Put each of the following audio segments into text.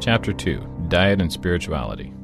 Chapter 2, Diet and Spirituality.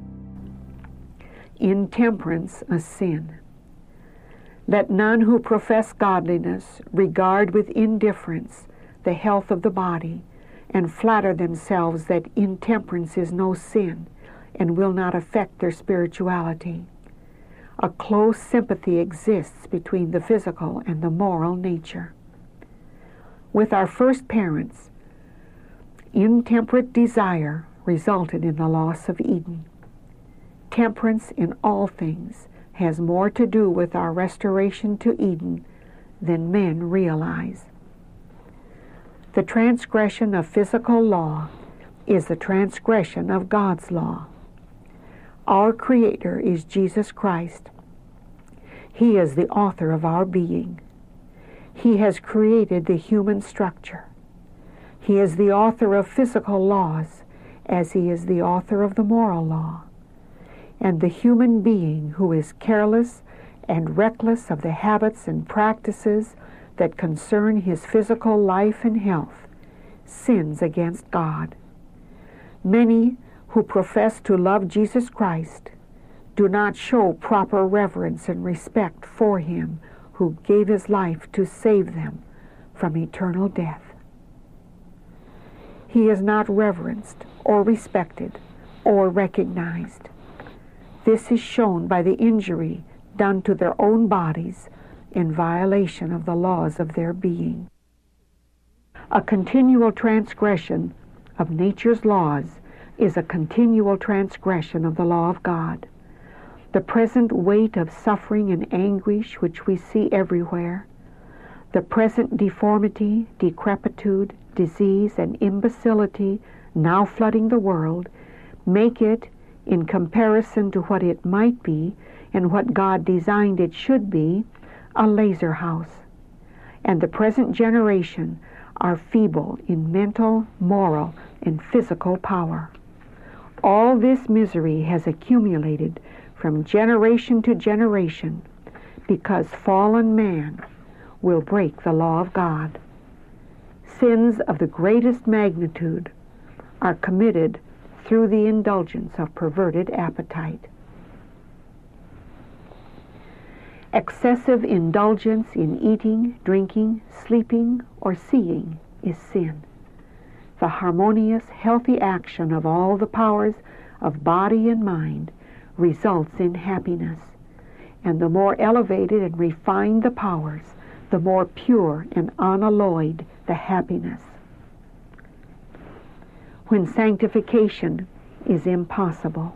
Intemperance a sin. Let none who profess godliness regard with indifference the health of the body, and flatter themselves that intemperance is no sin, and will not affect their spirituality. A close sympathy exists between the physical and the moral nature. With our first parents, intemperate desire resulted in the loss of Eden. Temperance in all things has more to do with our restoration to Eden than men realize. The transgression of physical law is the transgression of God's law. Our Creator is Jesus Christ. He is the author of our being. He has created the human structure. He is the author of physical laws, as He is the author of the moral law. And the human being who is careless and reckless of the habits and practices that concern his physical life and health sins against God. Many who profess to love Jesus Christ do not show proper reverence and respect for Him who gave His life to save them from eternal death. He is not reverenced or respected or recognized. This is shown by the injury done to their own bodies in violation of the laws of their being. A continual transgression of nature's laws is a continual transgression of the law of God. The present weight of suffering and anguish which we see everywhere, the present deformity, decrepitude, disease, and imbecility now flooding the world, make it, in comparison to what it might be and what God designed it should be, a lazar house. And the present generation are feeble in mental, moral, and physical power. All this misery has accumulated from generation to generation because fallen man will break the law of God. Sins of the greatest magnitude are committed through the indulgence of perverted appetite. Excessive indulgence in eating, drinking, sleeping, or seeing is sin. The harmonious, healthy action of all the powers of body and mind results in happiness, and the more elevated and refined the powers, the more pure and unalloyed the happiness. When sanctification is impossible.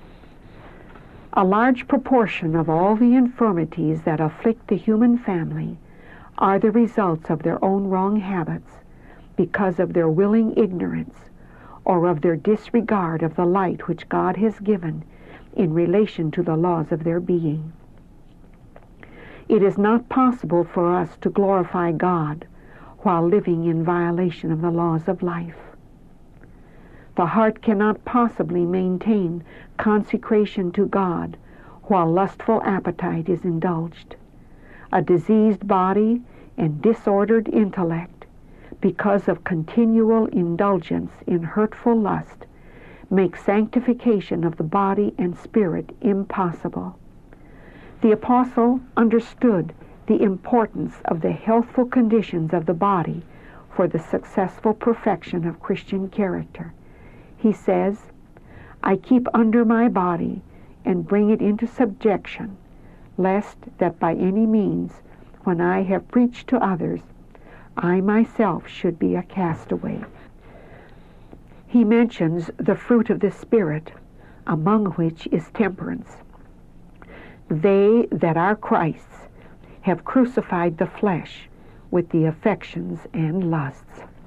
A large proportion of all the infirmities that afflict the human family are the results of their own wrong habits because of their willing ignorance or of their disregard of the light which God has given in relation to the laws of their being. It is not possible for us to glorify God while living in violation of the laws of life. The heart cannot possibly maintain consecration to God while lustful appetite is indulged. A diseased body and disordered intellect, because of continual indulgence in hurtful lust, make sanctification of the body and spirit impossible. The apostle understood the importance of the healthful conditions of the body for the successful perfection of Christian character. He says, I keep under my body and bring it into subjection, lest that by any means, when I have preached to others, I myself should be a castaway. He mentions the fruit of the Spirit, among which is temperance. They that are Christ's have crucified the flesh with the affections and lusts.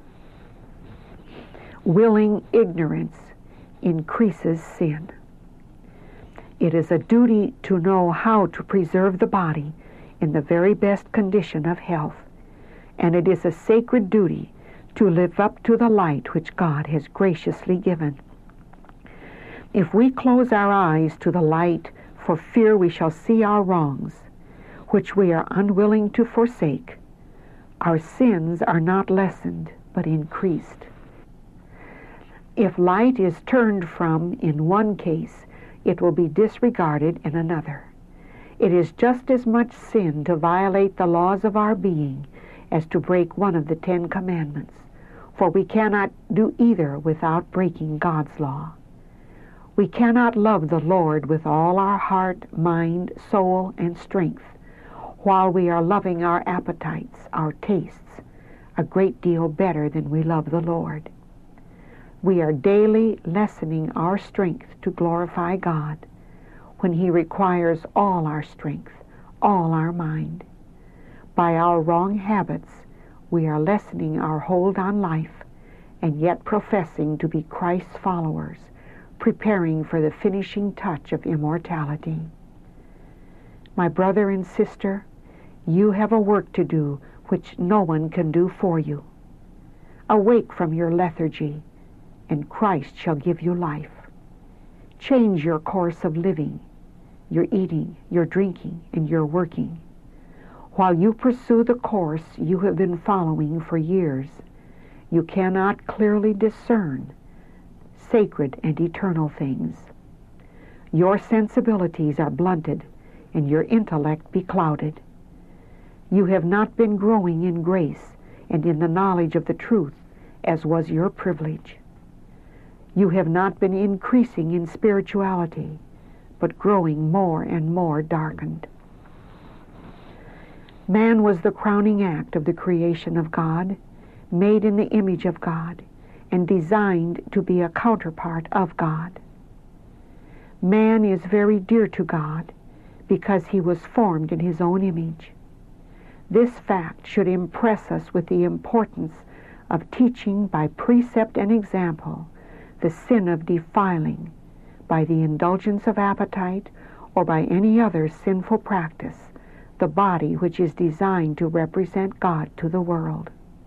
Willing ignorance increases sin. It is a duty to know how to preserve the body in the very best condition of health, and it is a sacred duty to live up to the light which God has graciously given. If we close our eyes to the light for fear we shall see our wrongs, which we are unwilling to forsake, our sins are not lessened but increased. If light is turned from in one case, it will be disregarded in another. It is just as much sin to violate the laws of our being as to break one of the 10 Commandments, for we cannot do either without breaking God's law. We cannot love the Lord with all our heart, mind, soul, and strength, while we are loving our appetites, our tastes, a great deal better than we love the Lord. We are daily lessening our strength to glorify God when He requires all our strength, all our mind. By our wrong habits, we are lessening our hold on life and yet professing to be Christ's followers, preparing for the finishing touch of immortality. My brother and sister, you have a work to do which no one can do for you. Awake from your lethargy, and Christ shall give you life. Change your course of living, your eating, your drinking, and your working. While you pursue the course you have been following for years, you cannot clearly discern sacred and eternal things. Your sensibilities are blunted and your intellect beclouded. You have not been growing in grace and in the knowledge of the truth as was your privilege. You have not been increasing in spirituality, but growing more and more darkened. Man was the crowning act of the creation of God, made in the image of God, and designed to be a counterpart of God. Man is very dear to God because he was formed in His own image. This fact should impress us with the importance of teaching by precept and example the sin of defiling by the indulgence of appetite or by any other sinful practice the body which is designed to represent God to the world.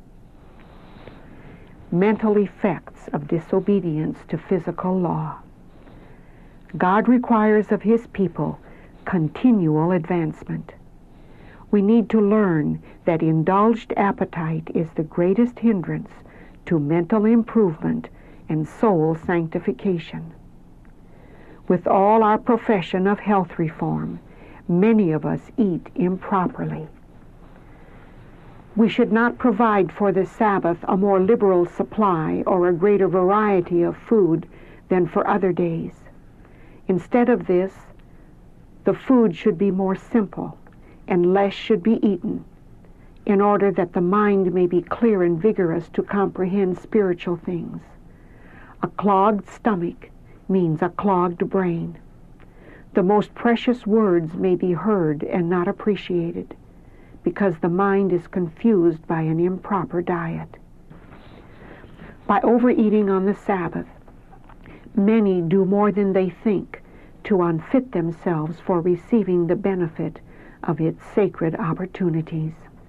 Mental effects of disobedience to physical law. God requires of His people continual advancement. We need to learn that indulged appetite is the greatest hindrance to mental improvement and soul sanctification. With all our profession of health reform, many of us eat improperly. We should not provide for the Sabbath a more liberal supply or a greater variety of food than for other days. Instead of this, the food should be more simple and less should be eaten, in order that the mind may be clear and vigorous to comprehend spiritual things. A clogged stomach means a clogged brain. The most precious words may be heard and not appreciated, because the mind is confused by an improper diet. By overeating on the Sabbath, many do more than they think to unfit themselves for receiving the benefit of its sacred opportunities.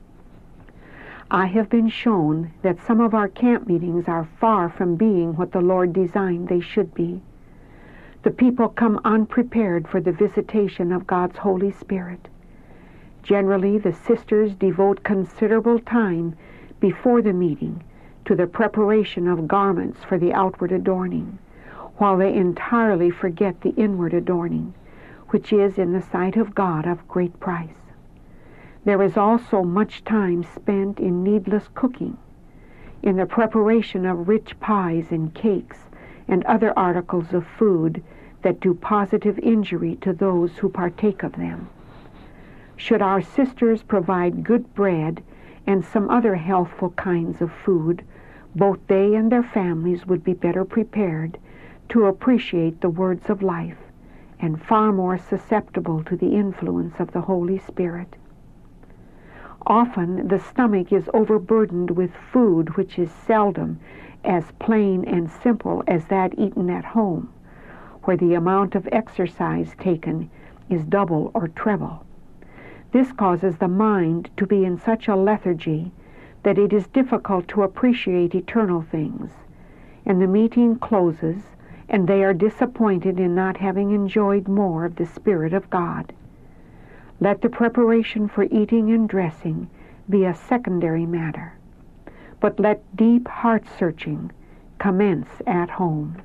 I have been shown that some of our camp meetings are far from being what the Lord designed they should be. The people come unprepared for the visitation of God's Holy Spirit. Generally, the sisters devote considerable time before the meeting to the preparation of garments for the outward adorning, while they entirely forget the inward adorning, which is in the sight of God of great price. There is also much time spent in needless cooking, in the preparation of rich pies and cakes and other articles of food that do positive injury to those who partake of them. Should our sisters provide good bread and some other healthful kinds of food, both they and their families would be better prepared to appreciate the words of life and far more susceptible to the influence of the Holy Spirit. Often the stomach is overburdened with food which is seldom as plain and simple as that eaten at home, where the amount of exercise taken is double or treble. This causes the mind to be in such a lethargy that it is difficult to appreciate eternal things, and the meeting closes, and they are disappointed in not having enjoyed more of the Spirit of God. Let the preparation for eating and dressing be a secondary matter, but let deep heart-searching commence at home.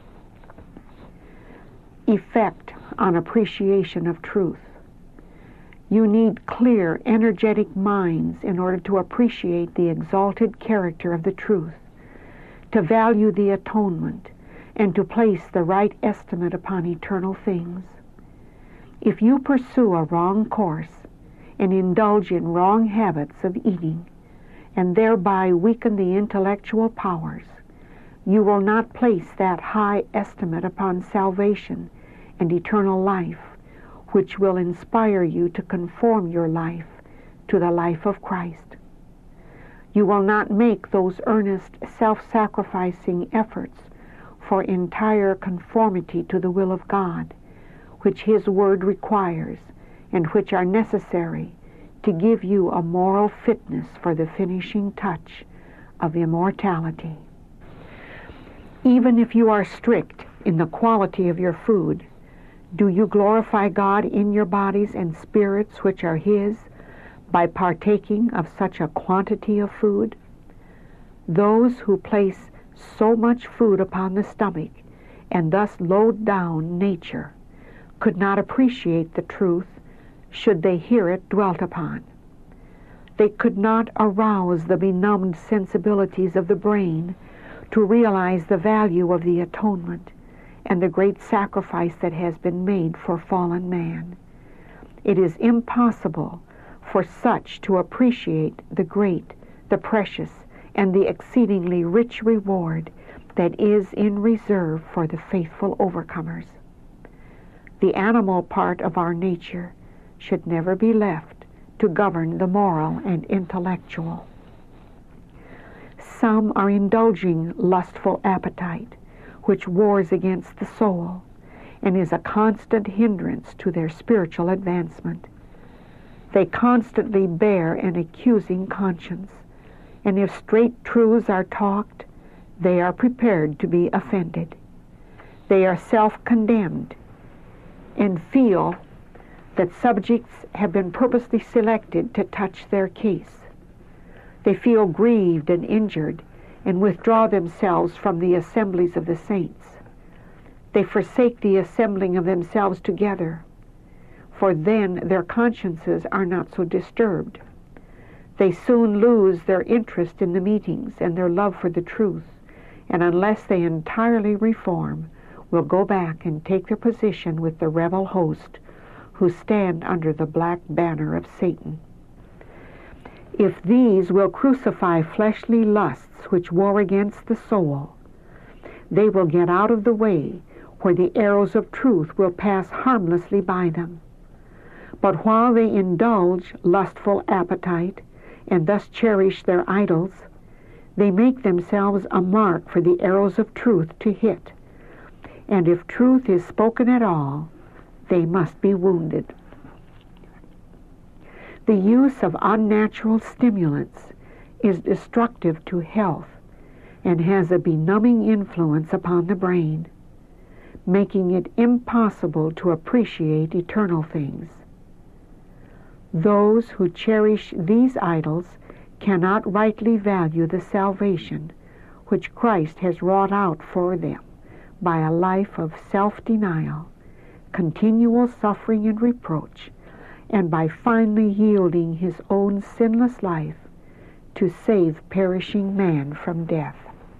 Effect on appreciation of truth. You need clear, energetic minds in order to appreciate the exalted character of the truth, to value the atonement, and to place the right estimate upon eternal things. If you pursue a wrong course and indulge in wrong habits of eating, and thereby weaken the intellectual powers, you will not place that high estimate upon salvation and eternal life, which will inspire you to conform your life to the life of Christ. You will not make those earnest, self-sacrificing efforts for entire conformity to the will of God, which His Word requires, and which are necessary to give you a moral fitness for the finishing touch of immortality. Even if you are strict in the quality of your food, do you glorify God in your bodies and spirits which are His by partaking of such a quantity of food? Those who place so much food upon the stomach and thus load down nature could not appreciate the truth should they hear it dwelt upon. They could not arouse the benumbed sensibilities of the brain to realize the value of the atonement and the great sacrifice that has been made for fallen man. It is impossible for such to appreciate the great, the precious, and the exceedingly rich reward that is in reserve for the faithful overcomers. The animal part of our nature should never be left to govern the moral and intellectual. Some are indulging lustful appetite, which wars against the soul and is a constant hindrance to their spiritual advancement. They constantly bear an accusing conscience, and if straight truths are talked, they are prepared to be offended. They are self-condemned and feel that subjects have been purposely selected to touch their case. They feel grieved and injured and withdraw themselves from the assemblies of the saints. They forsake the assembling of themselves together, for then their consciences are not so disturbed. They soon lose their interest in the meetings and their love for the truth, and unless they entirely reform, will go back and take their position with the rebel host who stand under the black banner of Satan. If these will crucify fleshly lusts which war against the soul, they will get out of the way where the arrows of truth will pass harmlessly by them. But while they indulge lustful appetite and thus cherish their idols, they make themselves a mark for the arrows of truth to hit. And if truth is spoken at all, they must be wounded. The use of unnatural stimulants is destructive to health and has a benumbing influence upon the brain, making it impossible to appreciate eternal things. Those who cherish these idols cannot rightly value the salvation which Christ has wrought out for them by a life of self-denial, continual suffering and reproach, and by finally yielding his own sinless life to save perishing man from death.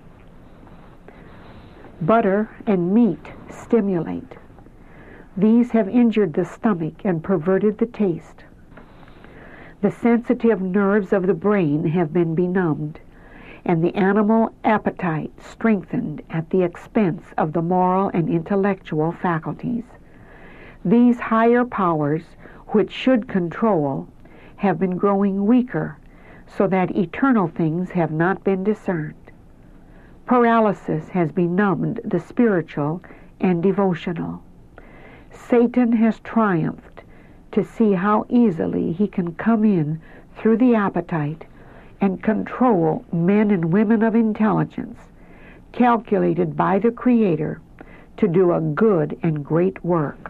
Butter and meat stimulate. These have injured the stomach and perverted the taste. The sensitive nerves of the brain have been benumbed, and the animal appetite strengthened at the expense of the moral and intellectual faculties. These higher powers, which should control, have been growing weaker, so that eternal things have not been discerned. Paralysis has benumbed the spiritual and devotional. Satan has triumphed to see how easily he can come in through the appetite and control men and women of intelligence, calculated by the Creator to do a good and great work.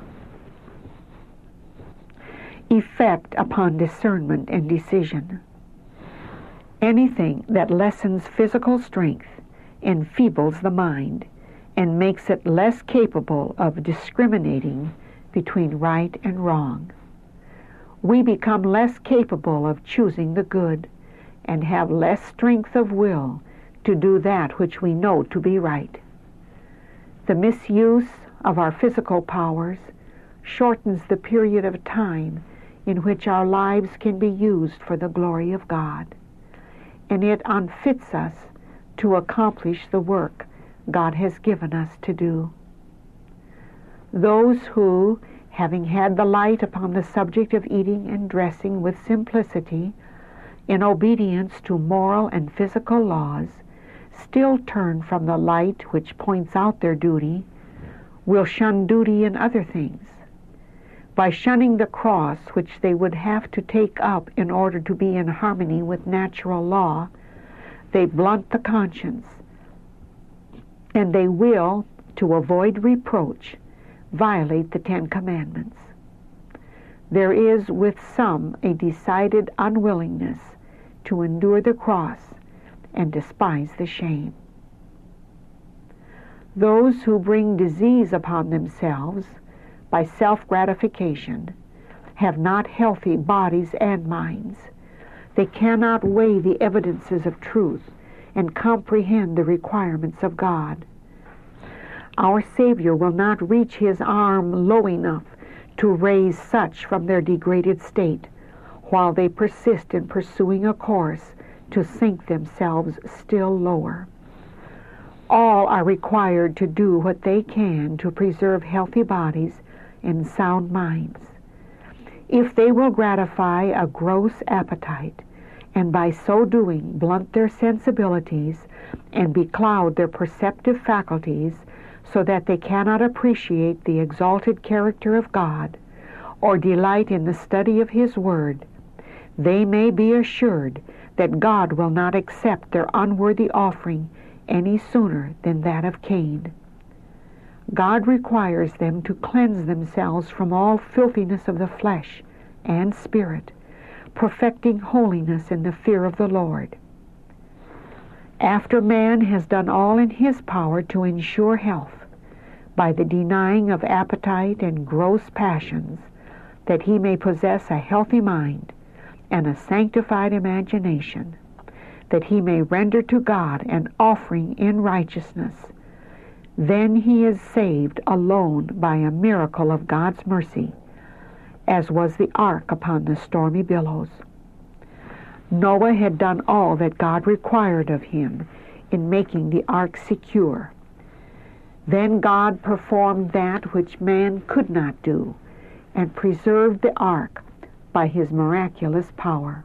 Effect upon discernment and decision. Anything that lessens physical strength enfeebles the mind and makes it less capable of discriminating between right and wrong. We become less capable of choosing the good and have less strength of will to do that which we know to be right. The misuse of our physical powers shortens the period of time in which our lives can be used for the glory of God, and it unfits us to accomplish the work God has given us to do. Those who, having had the light upon the subject of eating and dressing with simplicity, in obedience to moral and physical laws, still turn from the light which points out their duty, will shun duty in other things. By shunning the cross which they would have to take up in order to be in harmony with natural law, they blunt the conscience, and they will, to avoid reproach, violate the Ten Commandments. There is with some a decided unwillingness to endure the cross and despise the shame. Those who bring disease upon themselves by self-gratification have not healthy bodies and minds. They cannot weigh the evidences of truth and comprehend the requirements of God. Our Savior will not reach his arm low enough to raise such from their degraded state, while they persist in pursuing a course to sink themselves still lower. All are required to do what they can to preserve healthy bodies and sound minds. If they will gratify a gross appetite, and by so doing blunt their sensibilities and becloud their perceptive faculties so that they cannot appreciate the exalted character of God or delight in the study of his word, they may be assured that God will not accept their unworthy offering any sooner than that of Cain. God requires them to cleanse themselves from all filthiness of the flesh and spirit, perfecting holiness in the fear of the Lord. After man has done all in his power to ensure health, by the denying of appetite and gross passions, that he may possess a healthy mind and a sanctified imagination, that he may render to God an offering in righteousness, then he is saved alone by a miracle of God's mercy, as was the ark upon the stormy billows. Noah had done all that God required of him in making the ark secure. Then God performed that which man could not do, and preserved the ark by his miraculous power.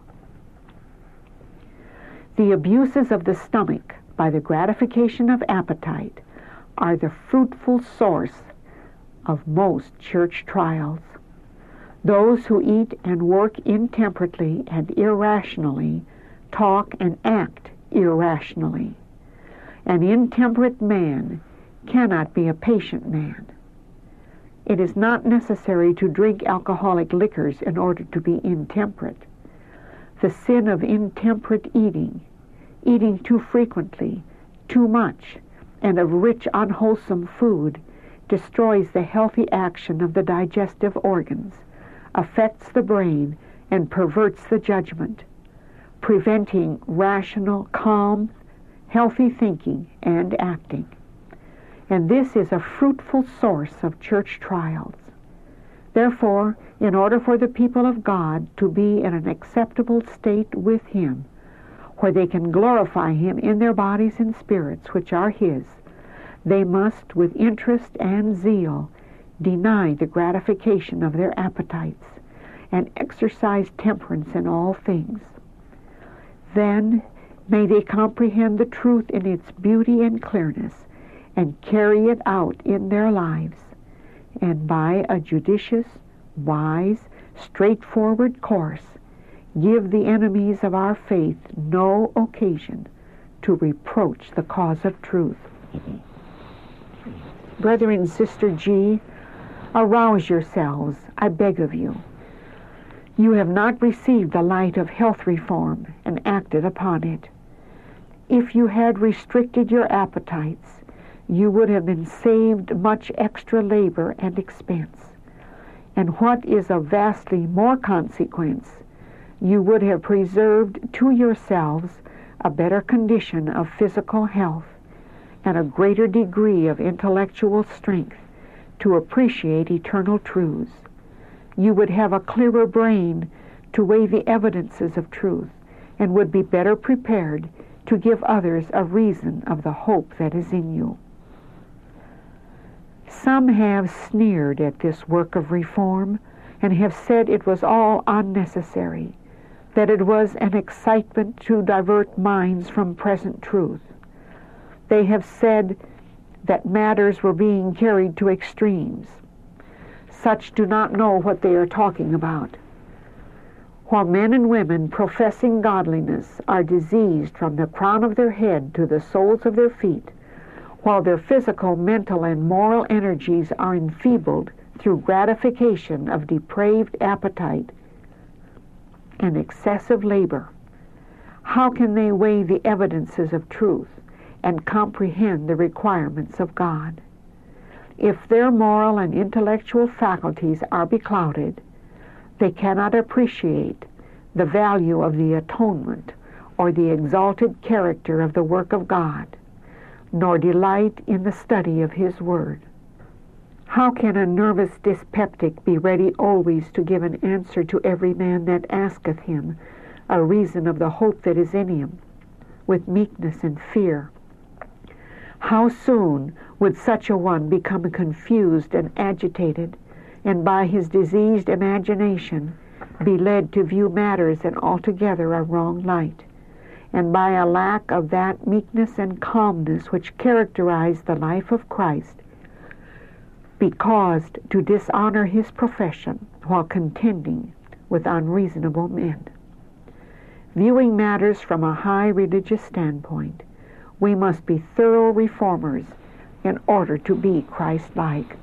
The abuses of the stomach by the gratification of appetite are the fruitful source of most church trials. Those who eat and work intemperately and irrationally talk and act irrationally. An intemperate man cannot be a patient man. It is not necessary to drink alcoholic liquors in order to be intemperate. The sin of intemperate eating, eating too frequently, too much, and of rich, unwholesome food, destroys the healthy action of the digestive organs, affects the brain, and perverts the judgment, preventing rational, calm, healthy thinking and acting. And this is a fruitful source of church trials. Therefore, in order for the people of God to be in an acceptable state with him, where they can glorify him in their bodies and spirits, which are his, they must, with interest and zeal, deny the gratification of their appetites and exercise temperance in all things. Then may they comprehend the truth in its beauty and clearness and carry it out in their lives, and by a judicious, wise, straightforward course give the enemies of our faith no occasion to reproach the cause of truth. Brother and Sister G, arouse yourselves, I beg of you. You have not received the light of health reform and acted upon it. If you had restricted your appetites, you would have been saved much extra labor and expense. And what is of vastly more consequence, you would have preserved to yourselves a better condition of physical health and a greater degree of intellectual strength to appreciate eternal truths. You would have a clearer brain to weigh the evidences of truth and would be better prepared to give others a reason of the hope that is in you. Some have sneered at this work of reform and have said it was all unnecessary, that it was an excitement to divert minds from present truth. They have said that matters were being carried to extremes. Such do not know what they are talking about. While men and women professing godliness are diseased from the crown of their head to the soles of their feet, while their physical, mental, and moral energies are enfeebled through gratification of depraved appetite and excessive labor, how can they weigh the evidences of truth and comprehend the requirements of God? If their moral and intellectual faculties are beclouded, they cannot appreciate the value of the atonement or the exalted character of the work of God, nor delight in the study of His Word. How can a nervous dyspeptic be ready always to give an answer to every man that asketh him a reason of the hope that is in him, with meekness and fear? How soon would such a one become confused and agitated, and by his diseased imagination be led to view matters in altogether a wrong light, and by a lack of that meekness and calmness which characterize the life of Christ, be caused to dishonor his profession while contending with unreasonable men. Viewing matters from a high religious standpoint, we must be thorough reformers in order to be Christ-like.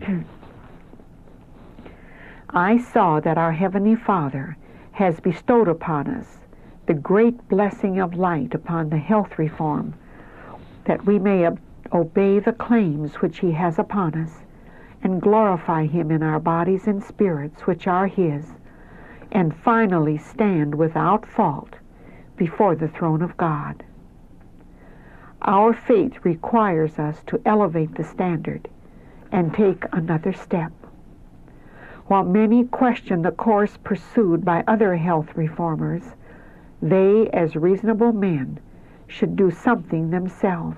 I saw that our Heavenly Father has bestowed upon us the great blessing of light upon the health reform, that we may obey the claims which He has upon us, and glorify Him in our bodies and spirits which are His, and finally stand without fault before the throne of God. Our faith requires us to elevate the standard and take another step. While many question the course pursued by other health reformers, they, as reasonable men, should do something themselves.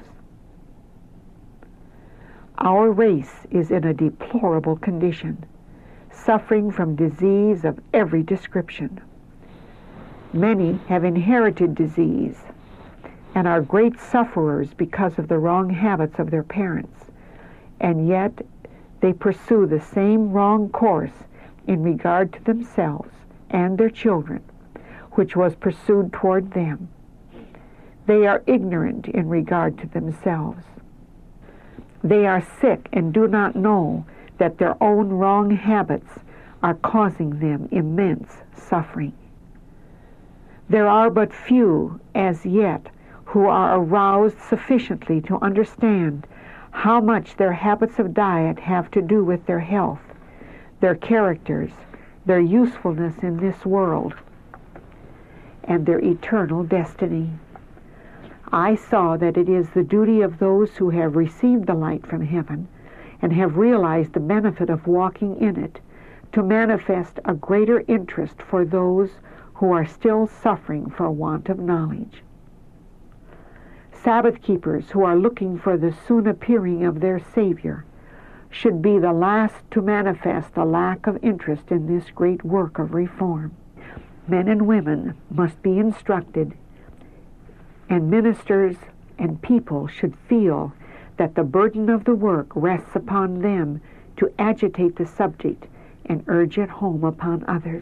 Our race is in a deplorable condition, suffering from disease of every description. Many have inherited disease and are great sufferers because of the wrong habits of their parents, and yet they pursue the same wrong course in regard to themselves and their children, which was pursued toward them. They are ignorant in regard to themselves. They are sick and do not know that their own wrong habits are causing them immense suffering. There are but few, as yet, who are aroused sufficiently to understand how much their habits of diet have to do with their health, their characters, their usefulness in this world, and their eternal destiny. I saw that it is the duty of those who have received the light from heaven and have realized the benefit of walking in it to manifest a greater interest for those who are still suffering for want of knowledge. Sabbath keepers who are looking for the soon appearing of their Savior should be the last to manifest a lack of interest in this great work of reform. Men and women must be instructed, and ministers and people should feel that the burden of the work rests upon them to agitate the subject and urge it home upon others.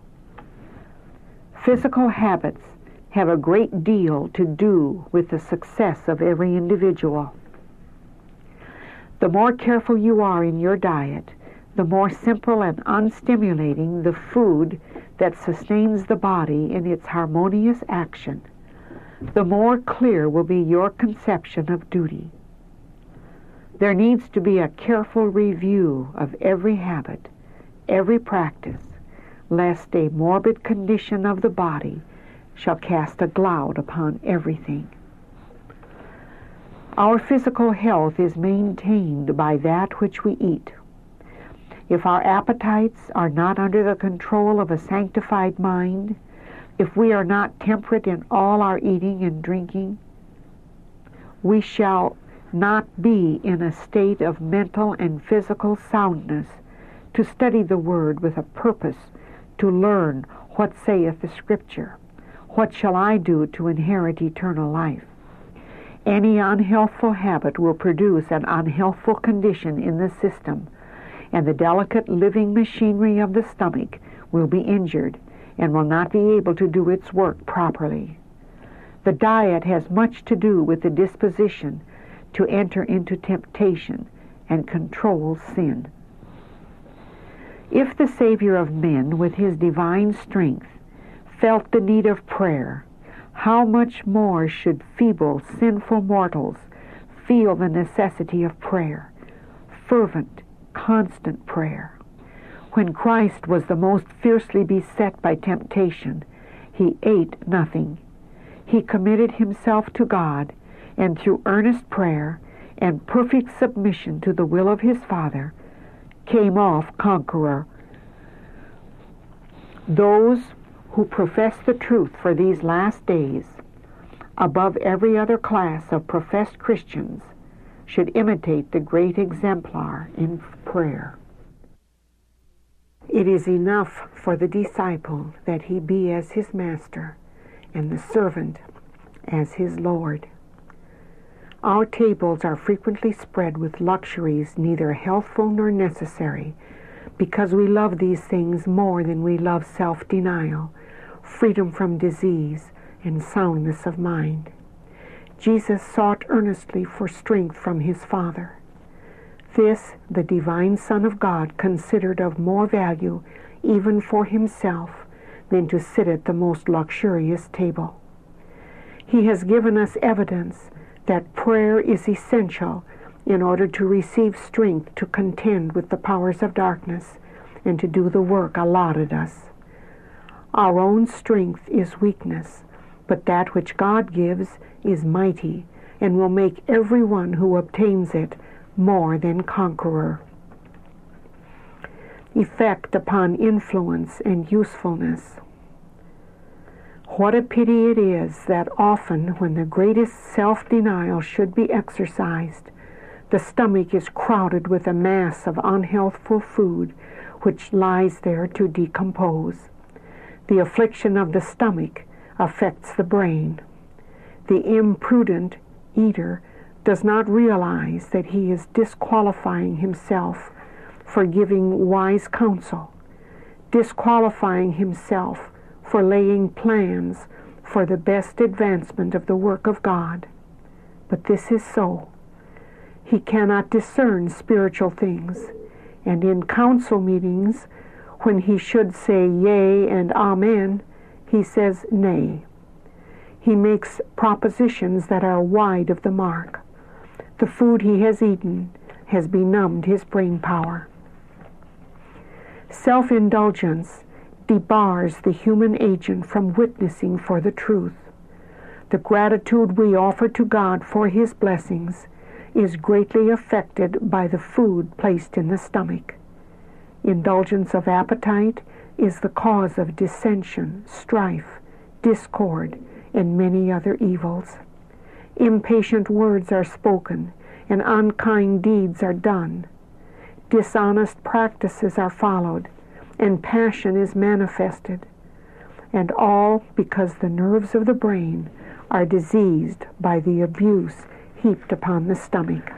Physical habits have a great deal to do with the success of every individual. The more careful you are in your diet, the more simple and unstimulating the food that sustains the body in its harmonious action, the more clear will be your conception of duty. There needs to be a careful review of every habit, every practice, lest a morbid condition of the body shall cast a cloud upon everything. Our physical health is maintained by that which we eat. If our appetites are not under the control of a sanctified mind, if we are not temperate in all our eating and drinking, we shall not be in a state of mental and physical soundness to study the Word with a purpose to learn what saith the Scripture. What shall I do to inherit eternal life? Any unhealthful habit will produce an unhealthful condition in the system, and the delicate living machinery of the stomach will be injured and will not be able to do its work properly. The diet has much to do with the disposition to enter into temptation and control sin. If the Savior of men, with his divine strength, felt the need of prayer, how much more should feeble, sinful mortals feel the necessity of prayer, fervent, constant prayer? When Christ was the most fiercely beset by temptation, he ate nothing. He committed himself to God, and through earnest prayer and perfect submission to the will of his Father, came off conqueror. Those who profess the truth for these last days, above every other class of professed Christians, should imitate the great exemplar in prayer. It is enough for the disciple that he be as his master, and the servant as his Lord. Our tables are frequently spread with luxuries neither healthful nor necessary, because we love these things more than we love self-denial, freedom from disease, and soundness of mind. Jesus sought earnestly for strength from his Father. This, the divine Son of God, considered of more value even for himself than to sit at the most luxurious table. He has given us evidence that prayer is essential in order to receive strength to contend with the powers of darkness and to do the work allotted us. Our own strength is weakness, but that which God gives is mighty and will make everyone who obtains it more than conqueror. Effect upon influence and usefulness. What a pity it is that often when the greatest self-denial should be exercised, the stomach is crowded with a mass of unhealthful food which lies there to decompose. The affliction of the stomach affects the brain. The imprudent eater does not realize that he is disqualifying himself for giving wise counsel, disqualifying himself for laying plans for the best advancement of the work of God. But this is so. He cannot discern spiritual things, and in council meetings, when he should say yea and amen, he says nay. He makes propositions that are wide of the mark. The food he has eaten has benumbed his brain power. Self-indulgence debars the human agent from witnessing for the truth. The gratitude we offer to God for his blessings is greatly affected by the food placed in the stomach. Indulgence of appetite is the cause of dissension, strife, discord, and many other evils. Impatient words are spoken, and unkind deeds are done. Dishonest practices are followed, and passion is manifested, and all because the nerves of the brain are diseased by the abuse heaped upon the stomach.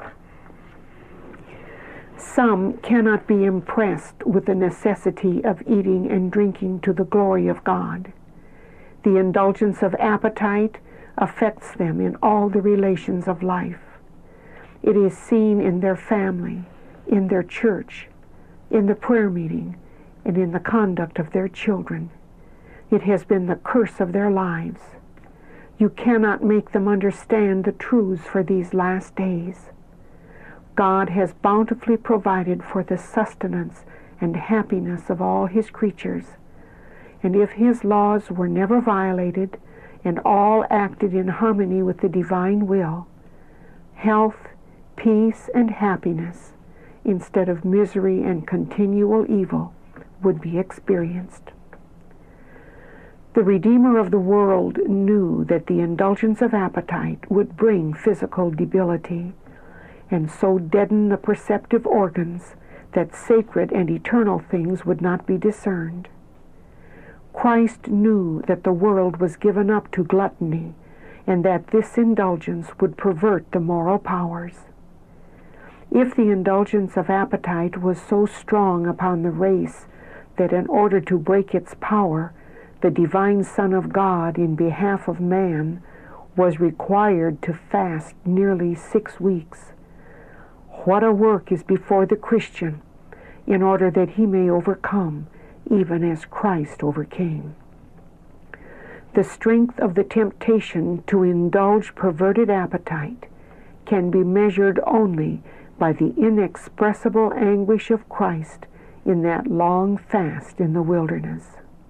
Some cannot be impressed with the necessity of eating and drinking to the glory of God. The indulgence of appetite affects them in all the relations of life. It is seen in their family, in their church, in the prayer meeting, and in the conduct of their children. It has been the curse of their lives. You cannot make them understand the truths for these last days. God has bountifully provided for the sustenance and happiness of all his creatures, and if his laws were never violated and all acted in harmony with the divine will, health, peace, and happiness, instead of misery and continual evil, would be experienced. The Redeemer of the world knew that the indulgence of appetite would bring physical debility, and so deaden the perceptive organs that sacred and eternal things would not be discerned. Christ knew that the world was given up to gluttony, and that this indulgence would pervert the moral powers. If the indulgence of appetite was so strong upon the race that in order to break its power, the divine Son of God, in behalf of man, was required to fast nearly 6 weeks, what a work is before the Christian in order that he may overcome, even as Christ overcame. The strength of the temptation to indulge perverted appetite can be measured only by the inexpressible anguish of Christ in that long fast in the wilderness.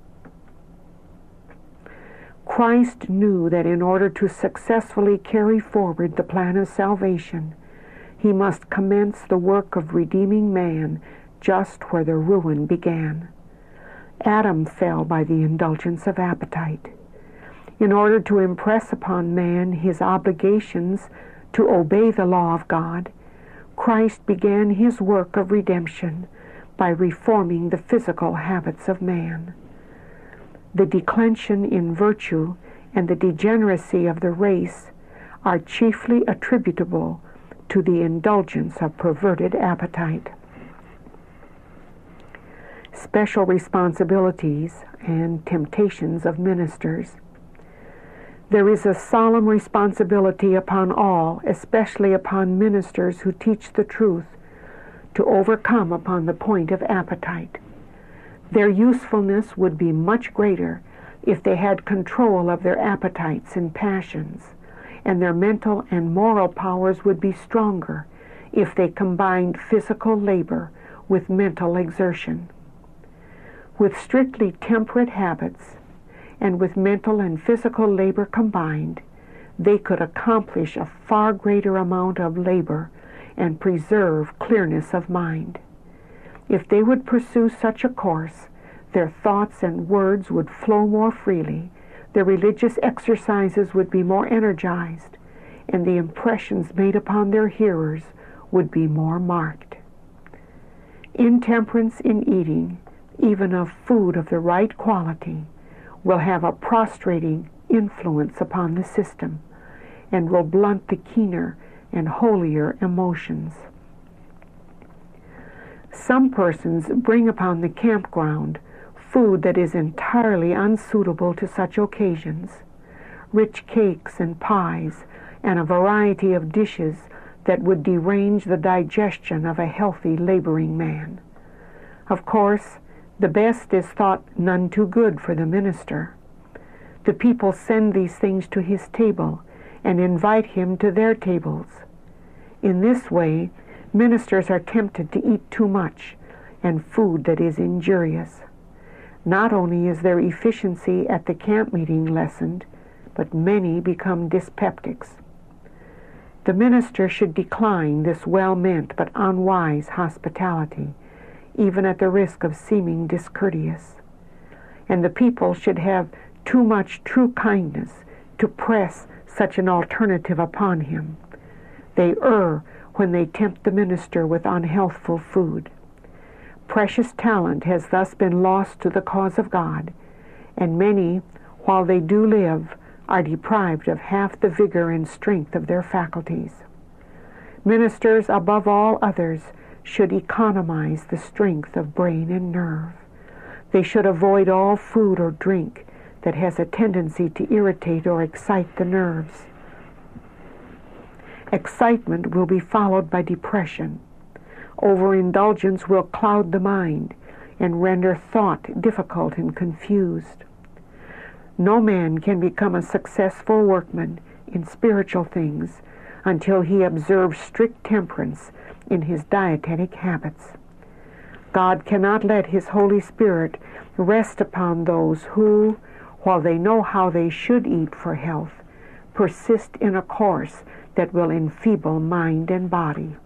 Christ knew that in order to successfully carry forward the plan of salvation, he must commence the work of redeeming man just where the ruin began. Adam fell by the indulgence of appetite. In order to impress upon man his obligations to obey the law of God, Christ began his work of redemption by reforming the physical habits of man. The declension in virtue and the degeneracy of the race are chiefly attributable to the indulgence of perverted appetite. Special responsibilities and temptations of ministers. There is a solemn responsibility upon all, especially upon ministers who teach the truth, to overcome upon the point of appetite. Their usefulness would be much greater if they had control of their appetites and passions, and their mental and moral powers would be stronger if they combined physical labor with mental exertion. With strictly temperate habits, and with mental and physical labor combined, they could accomplish a far greater amount of labor and preserve clearness of mind. If they would pursue such a course, their thoughts and words would flow more freely, their religious exercises would be more energized, and the impressions made upon their hearers would be more marked. Intemperance in eating, even of food of the right quality, will have a prostrating influence upon the system, and will blunt the keener and holier emotions. Some persons bring upon the campground food that is entirely unsuitable to such occasions, rich cakes and pies, and a variety of dishes that would derange the digestion of a healthy laboring man. Of course, the best is thought none too good for the minister. The people send these things to his table and invite him to their tables. In this way, ministers are tempted to eat too much and food that is injurious. Not only is their efficiency at the camp meeting lessened, but many become dyspeptics. The minister should decline this well-meant but unwise hospitality, even at the risk of seeming discourteous. And the people should have too much true kindness to press such an alternative upon him. They err when they tempt the minister with unhealthful food. Precious talent has thus been lost to the cause of God, and many, while they do live, are deprived of half the vigor and strength of their faculties. Ministers, above all others, should economize the strength of brain and nerve. They should avoid all food or drink that has a tendency to irritate or excite the nerves. Excitement will be followed by depression. Overindulgence will cloud the mind and render thought difficult and confused. No man can become a successful workman in spiritual things until he observes strict temperance in his dietetic habits. God cannot let His Holy Spirit rest upon those who, while they know how they should eat for health, persist in a course that will enfeeble mind and body.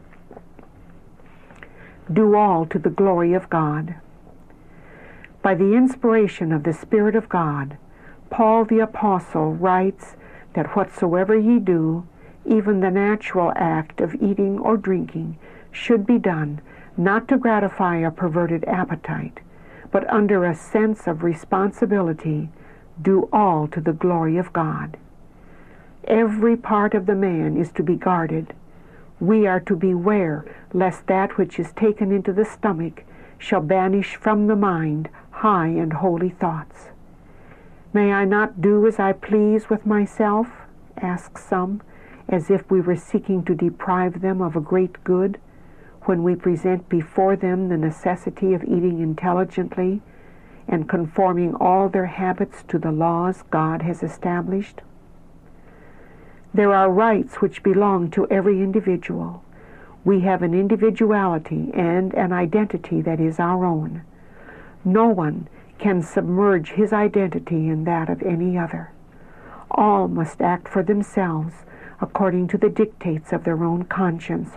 Do all to the glory of God. By the inspiration of the Spirit of God, Paul the Apostle writes that whatsoever ye do, even the natural act of eating or drinking, should be done not to gratify a perverted appetite, but under a sense of responsibility, do all to the glory of God. Every part of the man is to be guarded. We are to beware lest that which is taken into the stomach shall banish from the mind high and holy thoughts. May I not do as I please with myself? Ask some, as if we were seeking to deprive them of a great good, when we present before them the necessity of eating intelligently and conforming all their habits to the laws God has established. There are rights which belong to every individual. We have an individuality and an identity that is our own. No one can submerge his identity in that of any other. All must act for themselves according to the dictates of their own conscience.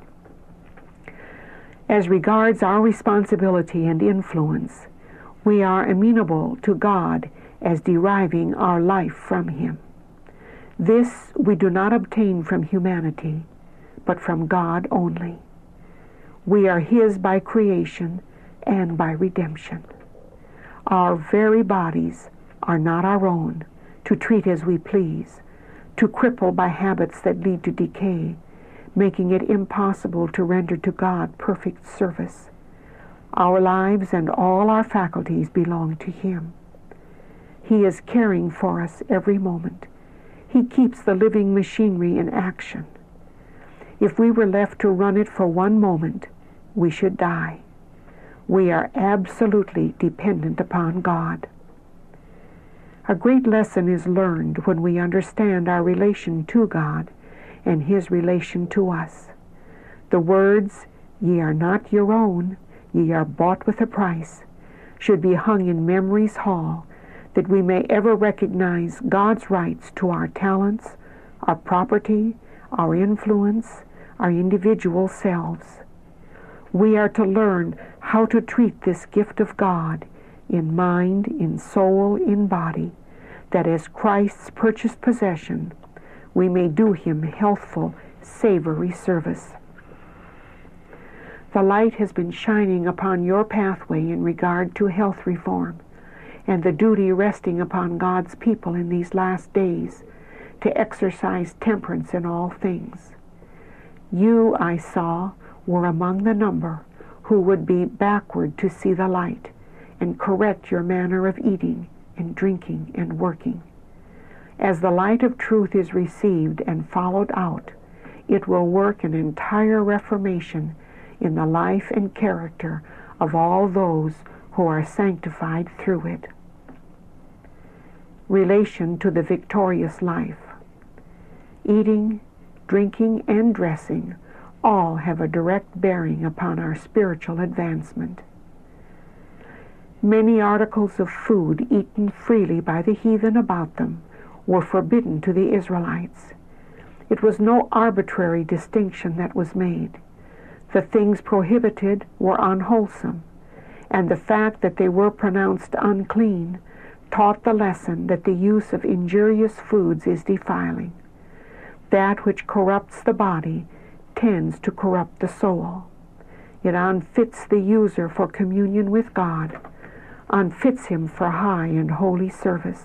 As regards our responsibility and influence, we are amenable to God as deriving our life from Him. This we do not obtain from humanity, but from God only. We are His by creation and by redemption. Our very bodies are not our own, to treat as we please, to cripple by habits that lead to decay, making it impossible to render to God perfect service. Our lives and all our faculties belong to Him. He is caring for us every moment. He keeps the living machinery in action. If we were left to run it for one moment, we should die. We are absolutely dependent upon God. A great lesson is learned when we understand our relation to God and His relation to us. The words, "Ye are not your own, ye are bought with a price," should be hung in memory's hall, that we may ever recognize God's rights to our talents, our property, our influence, our individual selves. We are to learn how to treat this gift of God in mind, in soul, in body, that as Christ's purchased possession, we may do Him healthful, savory service. The light has been shining upon your pathway in regard to health reform, and the duty resting upon God's people in these last days to exercise temperance in all things. You, I saw, were among the number who would be backward to see the light and correct your manner of eating and drinking and working. As the light of truth is received and followed out, it will work an entire reformation in the life and character of all those who are sanctified through it. Relation to the victorious life. Eating, drinking, and dressing all have a direct bearing upon our spiritual advancement. Many articles of food eaten freely by the heathen about them were forbidden to the Israelites. It was no arbitrary distinction that was made. The things prohibited were unwholesome, and the fact that they were pronounced unclean taught the lesson that the use of injurious foods is defiling. That which corrupts the body tends to corrupt the soul. It unfits the user for communion with God, unfits him for high and holy service.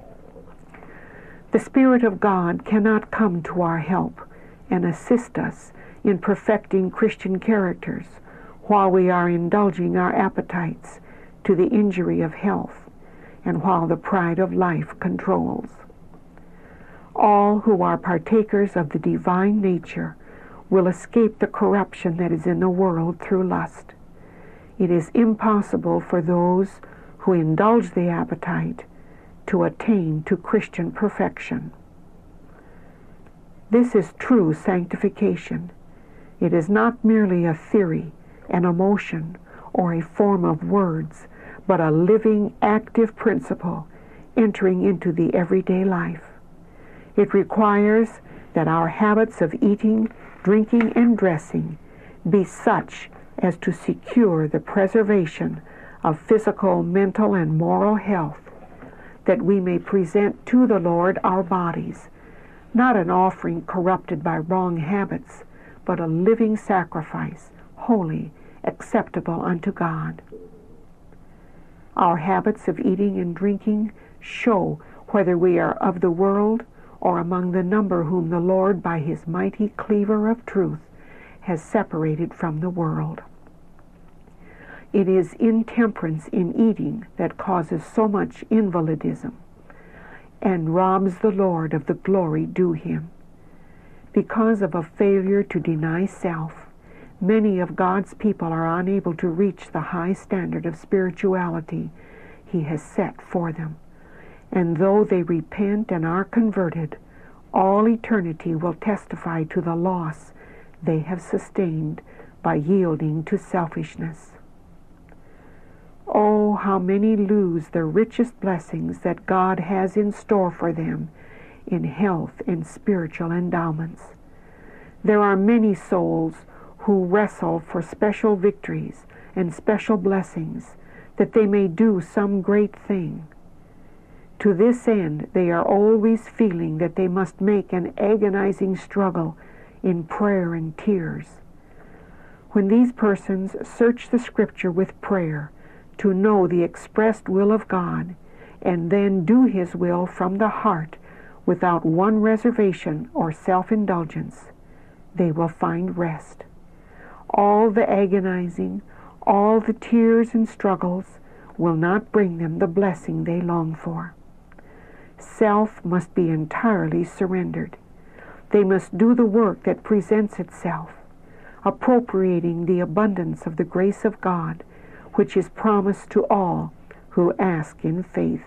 The Spirit of God cannot come to our help and assist us in perfecting Christian characters while we are indulging our appetites to the injury of health and while the pride of life controls. All who are partakers of the divine nature will escape the corruption that is in the world through lust. It is impossible for those who indulge the appetite to attain to Christian perfection. This is true sanctification. It is not merely a theory, an emotion, or a form of words, but a living, active principle entering into the everyday life. It requires that our habits of eating, drinking, and dressing be such as to secure the preservation of physical, mental, and moral health, that we may present to the Lord our bodies, not an offering corrupted by wrong habits, but a living sacrifice, holy, acceptable unto God. Our habits of eating and drinking show whether we are of the world or among the number whom the Lord, by his mighty cleaver of truth, has separated from the world. It is intemperance in eating that causes so much invalidism and robs the Lord of the glory due him. Because of a failure to deny self, many of God's people are unable to reach the high standard of spirituality he has set for them. And though they repent and are converted, all eternity will testify to the loss they have sustained by yielding to selfishness. Oh, how many lose the richest blessings that God has in store for them in health and spiritual endowments. There are many souls who wrestle for special victories and special blessings, that they may do some great thing. To this end, they are always feeling that they must make an agonizing struggle in prayer and tears. When these persons search the Scripture with prayer to know the expressed will of God, and then do his will from the heart without one reservation or self-indulgence, they will find rest. All the agonizing, all the tears and struggles will not bring them the blessing they long for. Self must be entirely surrendered. They must do the work that presents itself, appropriating the abundance of the grace of God, which is promised to all who ask in faith.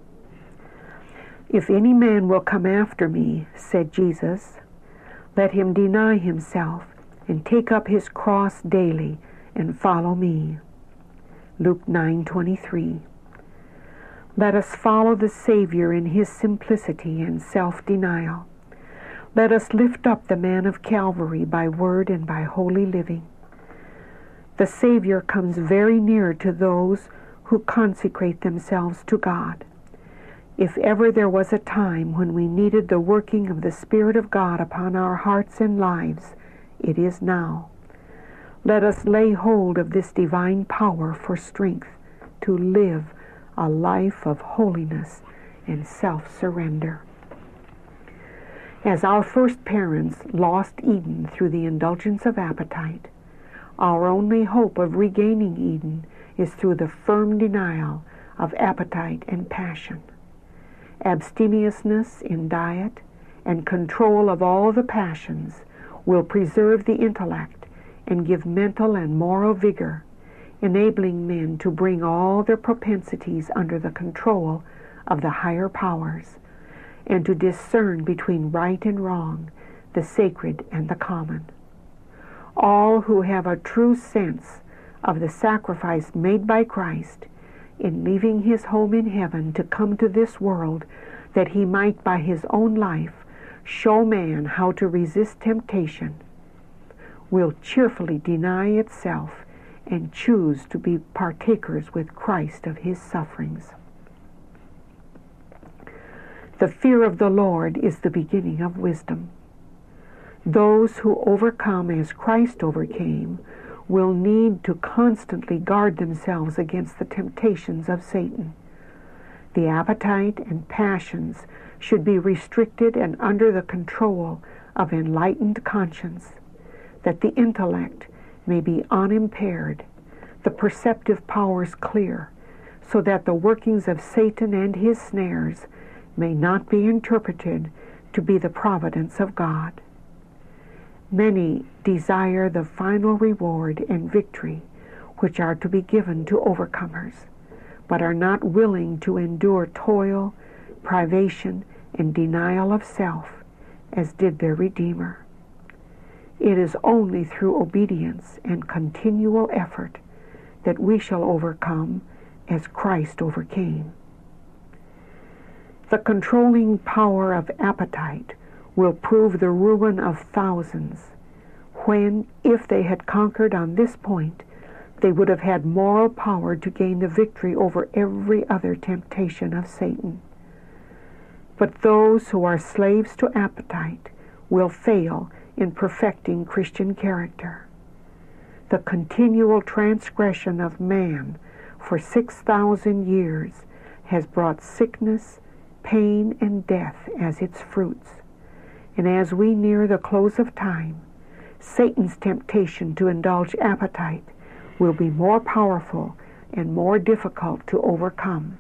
If any man will come after me, said Jesus, let him deny himself and take up his cross daily and follow me. Luke 9:23. Let us follow the Savior in his simplicity and self-denial. Let us lift up the man of Calvary by word and by holy living. The Savior comes very near to those who consecrate themselves to God. If ever there was a time when we needed the working of the Spirit of God upon our hearts and lives, it is now. Let us lay hold of this divine power for strength to live a life of holiness and self-surrender. As our first parents lost Eden through the indulgence of appetite, our only hope of regaining Eden is through the firm denial of appetite and passion. Abstemiousness in diet and control of all the passions will preserve the intellect and give mental and moral vigor, enabling men to bring all their propensities under the control of the higher powers, and to discern between right and wrong, the sacred and the common. All who have a true sense of the sacrifice made by Christ in leaving his home in heaven to come to this world, that he might by his own life show man how to resist temptation, will cheerfully deny itself and choose to be partakers with Christ of his sufferings. The fear of the Lord is the beginning of wisdom. Those who overcome as Christ overcame will need to constantly guard themselves against the temptations of Satan. The appetite and passions should be restricted and under the control of enlightened conscience, that the intellect may be unimpaired, the perceptive powers clear, so that the workings of Satan and his snares may not be interpreted to be the providence of God. Many desire the final reward and victory which are to be given to overcomers, but are not willing to endure toil, privation, and denial of self, as did their Redeemer. It is only through obedience and continual effort that we shall overcome as Christ overcame. The controlling power of appetite will prove the ruin of thousands when, if they had conquered on this point, they would have had moral power to gain the victory over every other temptation of Satan. But those who are slaves to appetite will fail in perfecting Christian character. The continual transgression of man for 6,000 years has brought sickness, pain, and death as its fruits. And as we near the close of time, Satan's temptation to indulge appetite will be more powerful and more difficult to overcome.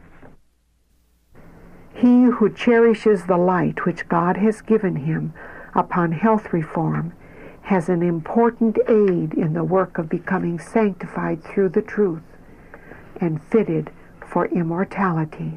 He who cherishes the light which God has given him upon health reform has an important aid in the work of becoming sanctified through the truth and fitted for immortality.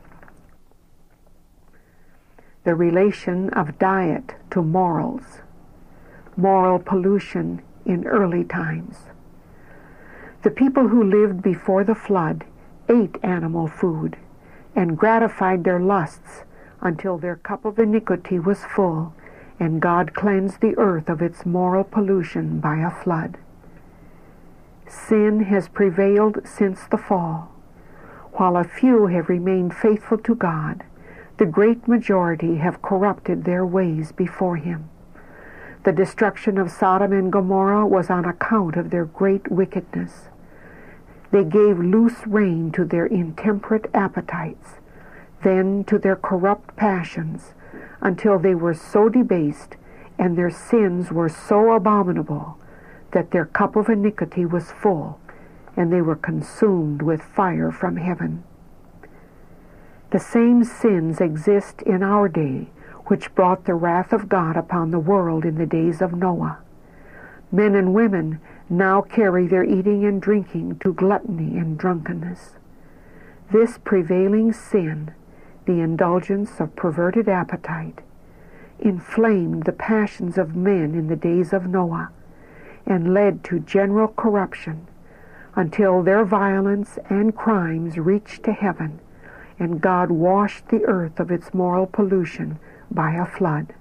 The relation of diet to morals, moral pollution in early times. The people who lived before the flood ate animal food and gratified their lusts until their cup of iniquity was full, and God cleansed the earth of its moral pollution by a flood. Sin has prevailed since the fall. While a few have remained faithful to God, the great majority have corrupted their ways before him. The destruction of Sodom and Gomorrah was on account of their great wickedness. They gave loose rein to their intemperate appetites, then to their corrupt passions, until they were so debased and their sins were so abominable that their cup of iniquity was full, and they were consumed with fire from heaven. The same sins exist in our day, which brought the wrath of God upon the world in the days of Noah. Men and women now carry their eating and drinking to gluttony and drunkenness. This prevailing sin, the indulgence of perverted appetite, inflamed the passions of men in the days of Noah and led to general corruption until their violence and crimes reached to heaven, and God washed the earth of its moral pollution by a flood.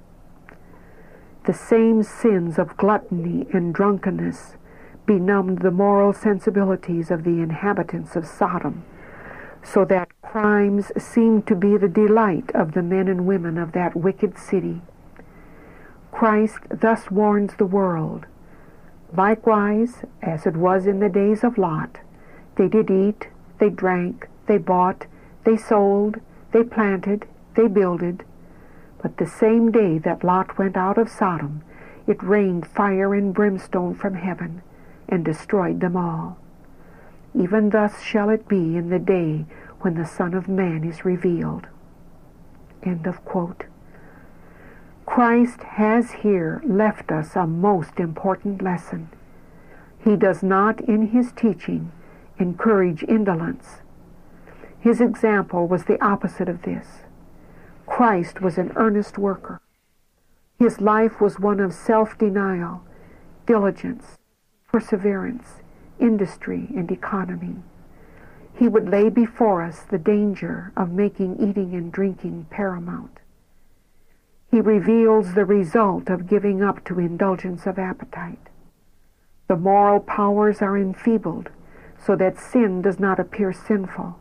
The same sins of gluttony and drunkenness benumbed the moral sensibilities of the inhabitants of Sodom, so that crimes seemed to be the delight of the men and women of that wicked city. Christ thus warns the world, likewise, as it was in the days of Lot, they did eat, they drank, they bought, they sold, they planted, they builded. But the same day that Lot went out of Sodom, it rained fire and brimstone from heaven, and destroyed them all. Even thus shall it be in the day when the Son of Man is revealed. End of quote. Christ has here left us a most important lesson. He does not in his teaching encourage indolence. His example was the opposite of this. Christ was an earnest worker. His life was one of self-denial, diligence, perseverance, industry, and economy. He would lay before us the danger of making eating and drinking paramount. He reveals the result of giving up to indulgence of appetite. The moral powers are enfeebled so that sin does not appear sinful.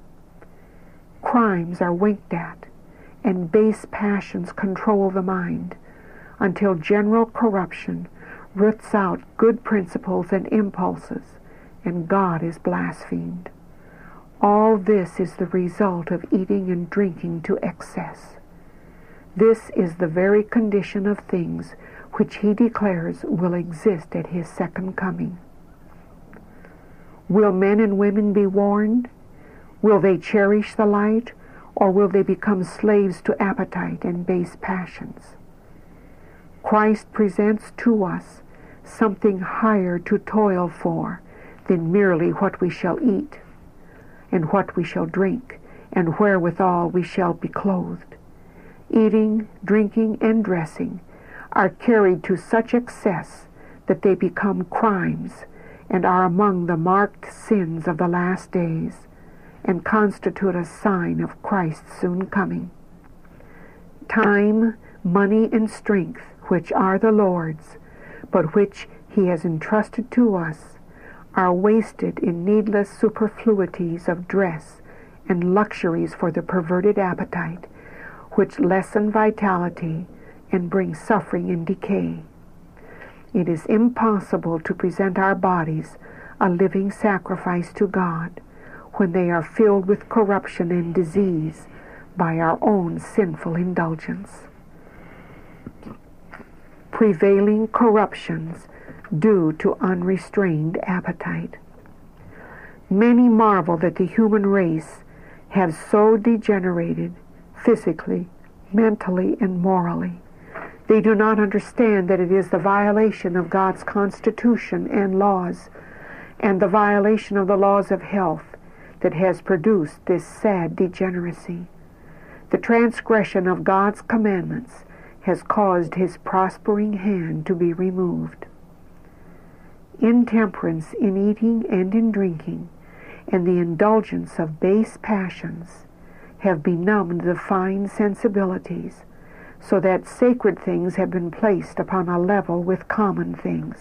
Crimes are winked at, and base passions control the mind, until general corruption roots out good principles and impulses, and God is blasphemed. All this is the result of eating and drinking to excess. This is the very condition of things which he declares will exist at his second coming. Will men and women be warned? Will they cherish the light, or will they become slaves to appetite and base passions? Christ presents to us something higher to toil for than merely what we shall eat and what we shall drink and wherewithal we shall be clothed. Eating, drinking, and dressing are carried to such excess that they become crimes and are among the marked sins of the last days, and constitute a sign of Christ's soon coming. Time, money, and strength, which are the Lord's, but which He has entrusted to us, are wasted in needless superfluities of dress and luxuries for the perverted appetite, which lessen vitality and bring suffering and decay. It is impossible to present our bodies a living sacrifice to God when they are filled with corruption and disease by our own sinful indulgence. Prevailing corruptions due to unrestrained appetite. Many marvel that the human race have so degenerated physically, mentally, and morally. They do not understand that it is the violation of God's constitution and laws, and the violation of the laws of health, that has produced this sad degeneracy. The transgression of God's commandments has caused His prospering hand to be removed. Intemperance in eating and in drinking, and the indulgence of base passions, have benumbed the fine sensibilities, so that sacred things have been placed upon a level with common things.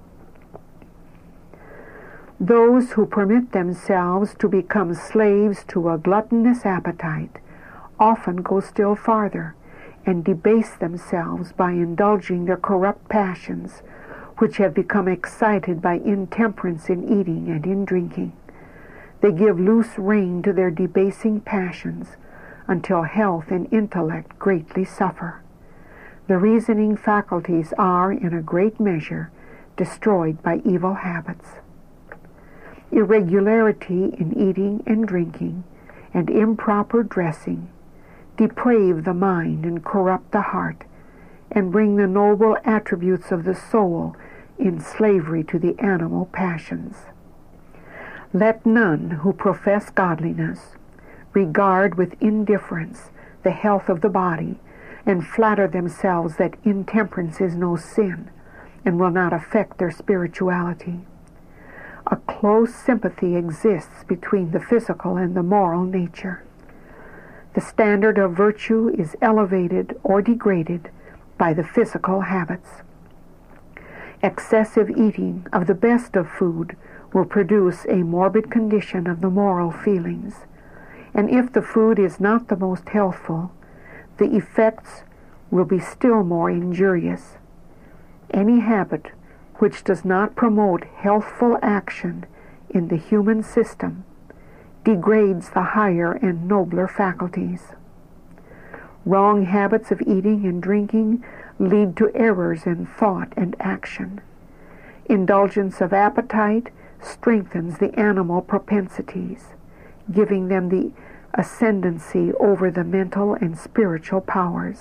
Those who permit themselves to become slaves to a gluttonous appetite often go still farther and debase themselves by indulging their corrupt passions, which have become excited by intemperance in eating and in drinking. They give loose rein to their debasing passions until health and intellect greatly suffer. The reasoning faculties are, in a great measure, destroyed by evil habits. Irregularity in eating and drinking and improper dressing deprave the mind and corrupt the heart, and bring the noble attributes of the soul in slavery to the animal passions. Let none who profess godliness regard with indifference the health of the body, and flatter themselves that intemperance is no sin and will not affect their spirituality. A close sympathy exists between the physical and the moral nature. The standard of virtue is elevated or degraded by the physical habits. Excessive eating of the best of food will produce a morbid condition of the moral feelings, and if the food is not the most healthful, the effects will be still more injurious. Any habit which does not promote healthful action in the human system degrades the higher and nobler faculties. Wrong habits of eating and drinking lead to errors in thought and action. Indulgence of appetite strengthens the animal propensities, giving them the ascendancy over the mental and spiritual powers.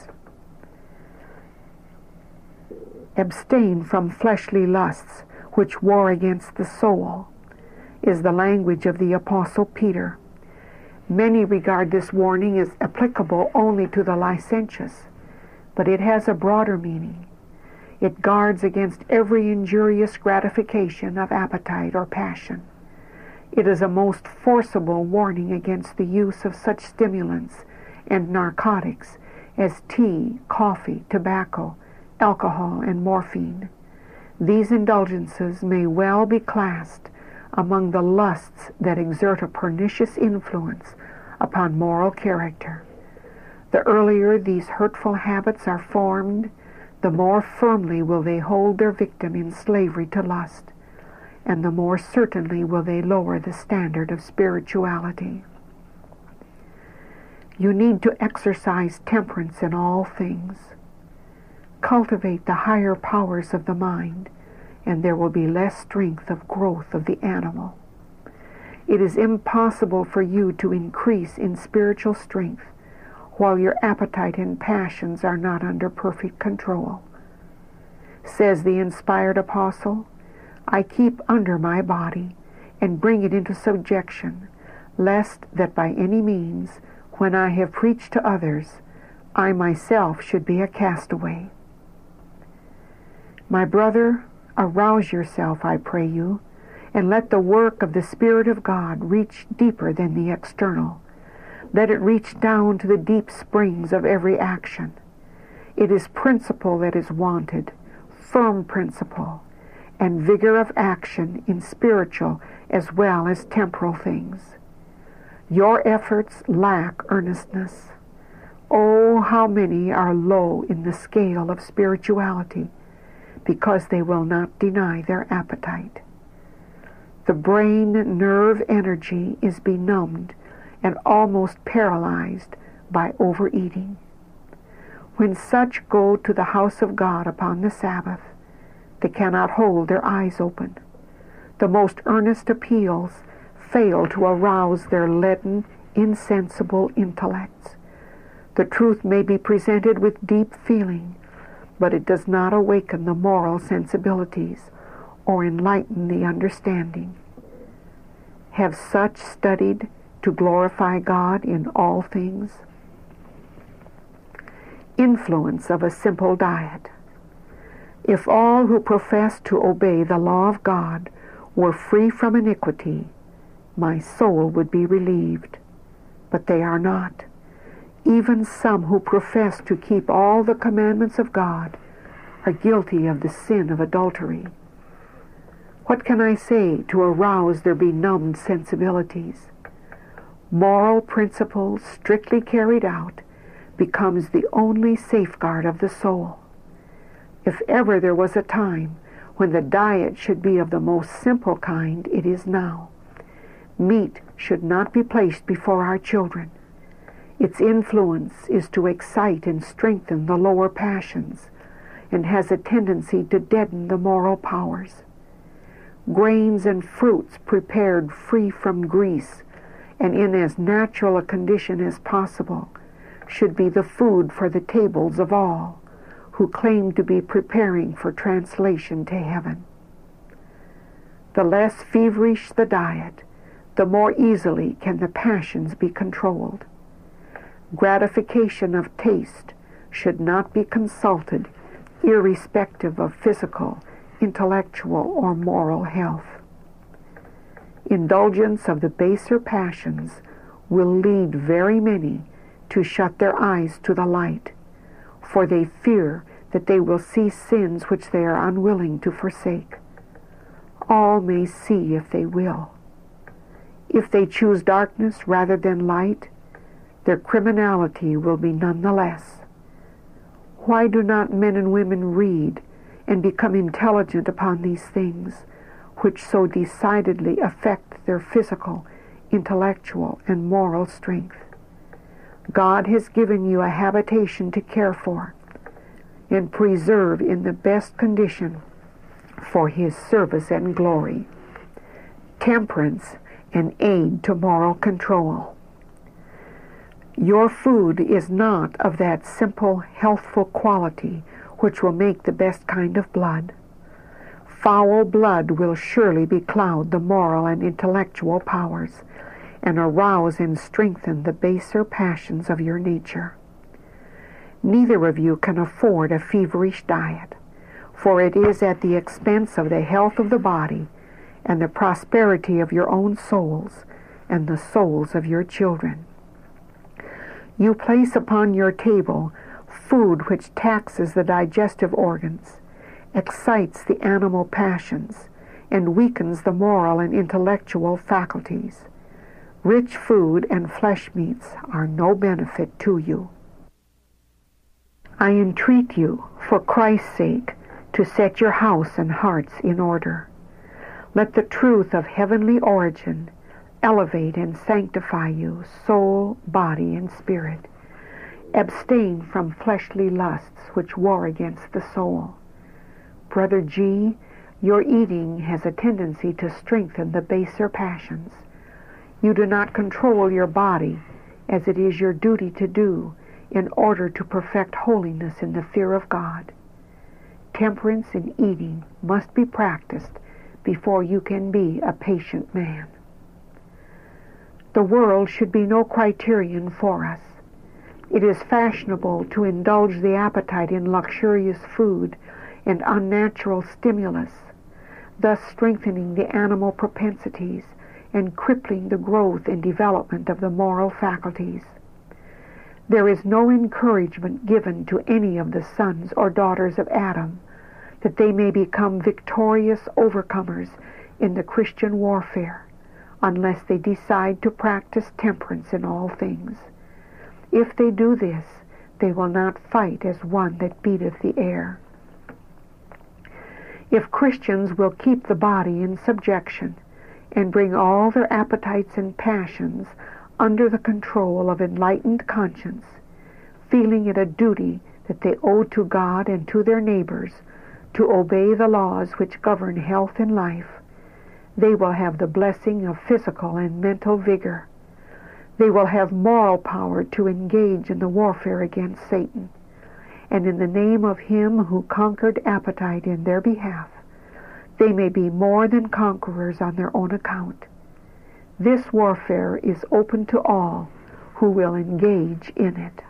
Abstain from fleshly lusts which war against the soul, is the language of the Apostle Peter. Many regard this warning as applicable only to the licentious, but it has a broader meaning. It guards against every injurious gratification of appetite or passion. It is a most forcible warning against the use of such stimulants and narcotics as tea, coffee, tobacco, alcohol, and morphine. These indulgences may well be classed among the lusts that exert a pernicious influence upon moral character. The earlier these hurtful habits are formed, the more firmly will they hold their victim in slavery to lust, and the more certainly will they lower the standard of spirituality. You need to exercise temperance in all things. Cultivate the higher powers of the mind, and there will be less strength of growth of the animal. It is impossible for you to increase in spiritual strength while your appetite and passions are not under perfect control. Says the inspired apostle, I keep under my body and bring it into subjection, lest that by any means, when I have preached to others, I myself should be a castaway. My brother, arouse yourself, I pray you, and let the work of the Spirit of God reach deeper than the external. Let it reach down to the deep springs of every action. It is principle that is wanted, firm principle, and vigor of action in spiritual as well as temporal things. Your efforts lack earnestness. Oh, how many are low in the scale of spirituality because they will not deny their appetite. The brain nerve energy is benumbed and almost paralyzed by overeating. When such go to the house of God upon the Sabbath, they cannot hold their eyes open. The most earnest appeals fail to arouse their leaden, insensible intellects. The truth may be presented with deep feeling, but it does not awaken the moral sensibilities or enlighten the understanding. Have such studied to glorify God in all things? Influence of a simple diet. If all who profess to obey the law of God were free from iniquity, my soul would be relieved. But they are not. Even some who profess to keep all the commandments of God are guilty of the sin of adultery. What can I say to arouse their benumbed sensibilities? Moral principles strictly carried out becomes the only safeguard of the soul. If ever there was a time when the diet should be of the most simple kind, it is now. Meat should not be placed before our children. Its influence is to excite and strengthen the lower passions and has a tendency to deaden the moral powers. Grains and fruits prepared free from grease and in as natural a condition as possible should be the food for the tables of all who claim to be preparing for translation to heaven. The less feverish the diet, the more easily can the passions be controlled. Gratification of taste should not be consulted, irrespective of physical, intellectual, or moral health. Indulgence of the baser passions will lead very many to shut their eyes to the light, for they fear that they will see sins which they are unwilling to forsake. All may see if they will. If they choose darkness rather than light, their criminality will be none the less. Why do not men and women read and become intelligent upon these things, which so decidedly affect their physical, intellectual, and moral strength? God has given you a habitation to care for and preserve in the best condition for His service and glory. Temperance and aid to moral control. Your food is not of that simple, healthful quality which will make the best kind of blood. Foul blood will surely becloud the moral and intellectual powers and arouse and strengthen the baser passions of your nature. Neither of you can afford a feverish diet, for it is at the expense of the health of the body and the prosperity of your own souls and the souls of your children. You place upon your table food which taxes the digestive organs, excites the animal passions, and weakens the moral and intellectual faculties. Rich food and flesh meats are no benefit to you. I entreat you, for Christ's sake, to set your house and hearts in order. Let the truth of heavenly origin elevate and sanctify you, soul, body, and spirit. Abstain from fleshly lusts which war against the soul. Brother G., your eating has a tendency to strengthen the baser passions. You do not control your body as it is your duty to do in order to perfect holiness in the fear of God. Temperance in eating must be practiced before you can be a patient man. The world should be no criterion for us. It is fashionable to indulge the appetite in luxurious food and unnatural stimulus, thus strengthening the animal propensities and crippling the growth and development of the moral faculties. There is no encouragement given to any of the sons or daughters of Adam that they may become victorious overcomers in the Christian warfare, unless they decide to practice temperance in all things. If they do this, they will not fight as one that beateth the air. If Christians will keep the body in subjection and bring all their appetites and passions under the control of enlightened conscience, feeling it a duty that they owe to God and to their neighbors to obey the laws which govern health and life, they will have the blessing of physical and mental vigor. They will have moral power to engage in the warfare against Satan, and in the name of him who conquered appetite in their behalf, they may be more than conquerors on their own account. This warfare is open to all who will engage in it.